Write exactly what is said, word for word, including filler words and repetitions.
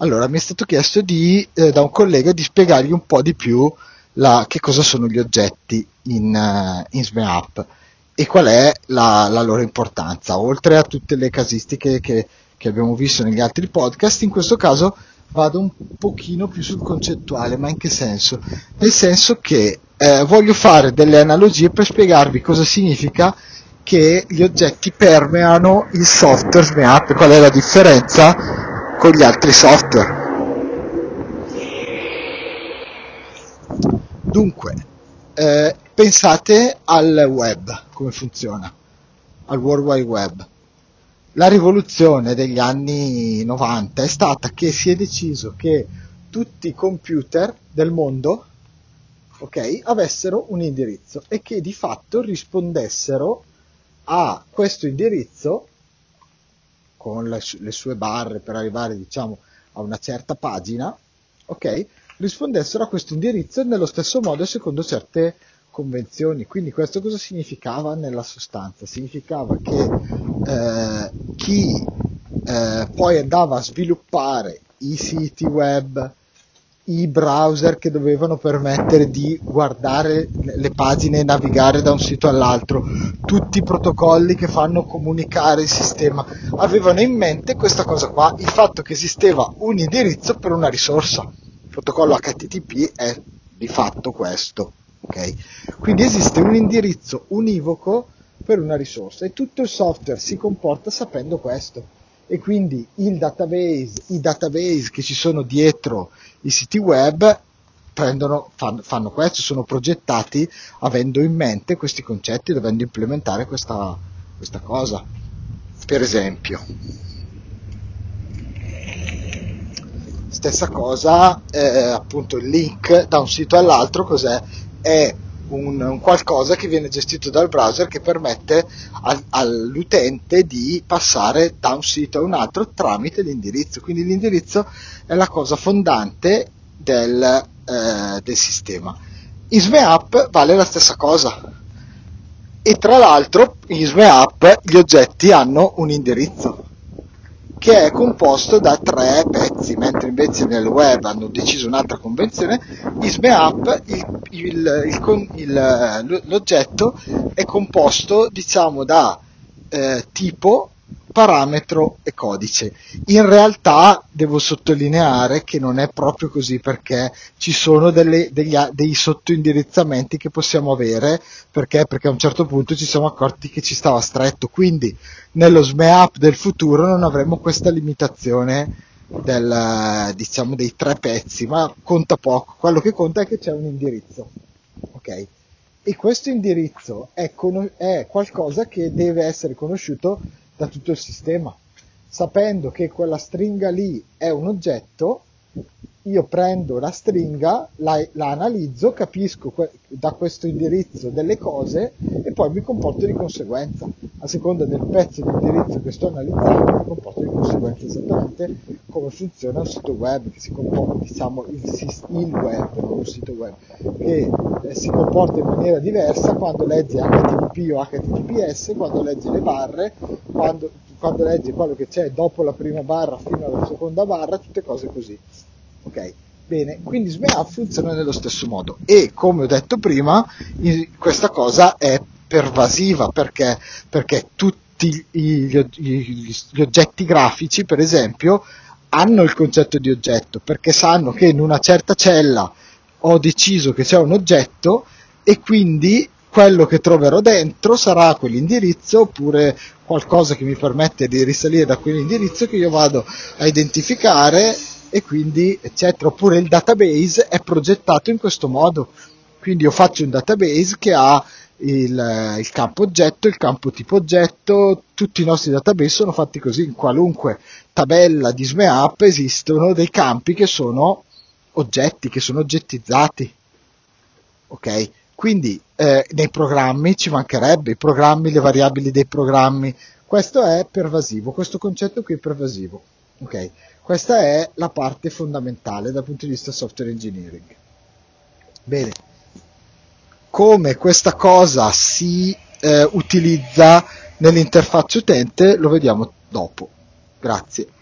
Allora, mi è stato chiesto di, eh, da un collega di spiegargli un po' di più la, che cosa sono gli oggetti in, eh, in SmeApp e qual è la, la loro importanza, oltre a tutte le casistiche che, che abbiamo visto negli altri podcast. In questo caso vado un pochino più sul concettuale, ma in che senso? Nel senso che eh, voglio fare delle analogie per spiegarvi cosa significa che gli oggetti permeano il software SmeApp, qual è la differenza con gli altri software. Dunque, eh, pensate al web, come funziona, al World Wide Web. La rivoluzione degli anni novanta è stata che si è deciso che tutti i computer del mondo, ok, avessero un indirizzo e che di fatto rispondessero a questo indirizzo con le, le sue barre per arrivare, diciamo, a una certa pagina, ok, rispondessero a questo indirizzo nello stesso modo secondo certe convenzioni. Quindi questo cosa significava nella sostanza? Significava che eh, chi eh, poi andava a sviluppare i siti web, i browser che dovevano permettere di guardare le pagine e navigare da un sito all'altro, tutti i protocolli che fanno comunicare il sistema, avevano in mente questa cosa qua, il fatto che esisteva un indirizzo per una risorsa. Il protocollo H T T P è di fatto questo, ok? Quindi esiste un indirizzo univoco per una risorsa e tutto il software si comporta sapendo questo. E quindi il database, i database che ci sono dietro i siti web prendono, fanno, fanno questo, sono progettati avendo in mente questi concetti, dovendo implementare questa, questa cosa. Per esempio, stessa cosa, eh, appunto il link da un sito all'altro, cos'è? È un, un qualcosa che viene gestito dal browser che permette al, all'utente di passare da un sito a un altro tramite l'indirizzo. Quindi l'indirizzo è la cosa fondante del, eh, del sistema. In SmeApp vale la stessa cosa. E tra l'altro in SmeApp gli oggetti hanno un indirizzo che è composto da tre pezzi, mentre invece nel web hanno deciso un'altra convenzione. In SmeApp il, il, il, il, l'oggetto è composto, diciamo, da eh, tipo, parametro e codice. In realtà devo sottolineare che non è proprio così, perché ci sono delle, degli, dei sottoindirizzamenti che possiamo avere, perché? Perché a un certo punto ci siamo accorti che ci stava stretto, quindi nello SmeApp del futuro non avremo questa limitazione del, diciamo, dei tre pezzi, ma conta poco. Quello che conta è che c'è un indirizzo, ok? E questo indirizzo è, con- è qualcosa che deve essere conosciuto da tutto il sistema. Sapendo che quella stringa lì è un oggetto, io prendo la stringa, la, la analizzo, capisco que- da questo indirizzo delle cose e poi mi comporto di conseguenza. A seconda del pezzo di indirizzo che sto analizzando, mi comporto di conseguenza, esattamente come funziona un sito web, che si comporta, diciamo, il, il web, non un sito web, che eh, si comporta in maniera diversa quando legge H T T P o H T T P S, quando legge le barre, quando, quando legge quello che c'è dopo la prima barra fino alla seconda barra, tutte cose così. Ok, bene, quindi SmeApp funziona nello stesso modo e, come ho detto prima, questa cosa è pervasiva perché, perché tutti gli, gli, gli oggetti grafici, per esempio, hanno il concetto di oggetto, perché sanno che in una certa cella ho deciso che c'è un oggetto e quindi quello che troverò dentro sarà quell'indirizzo oppure qualcosa che mi permette di risalire da quell'indirizzo che io vado a identificare e quindi eccetera. Oppure il database è progettato in questo modo, quindi io faccio un database che ha il, il campo oggetto, il campo tipo oggetto, tutti i nostri database sono fatti così. In qualunque tabella di SmeApp esistono dei campi che sono oggetti, che sono oggettizzati, ok? Quindi eh, nei programmi ci mancherebbe, i programmi, le variabili dei programmi, questo è pervasivo, questo concetto qui è pervasivo, ok? Questa è la parte fondamentale dal punto di vista software engineering. Bene, come questa cosa si eh, utilizza nell'interfaccia utente lo vediamo dopo. Grazie.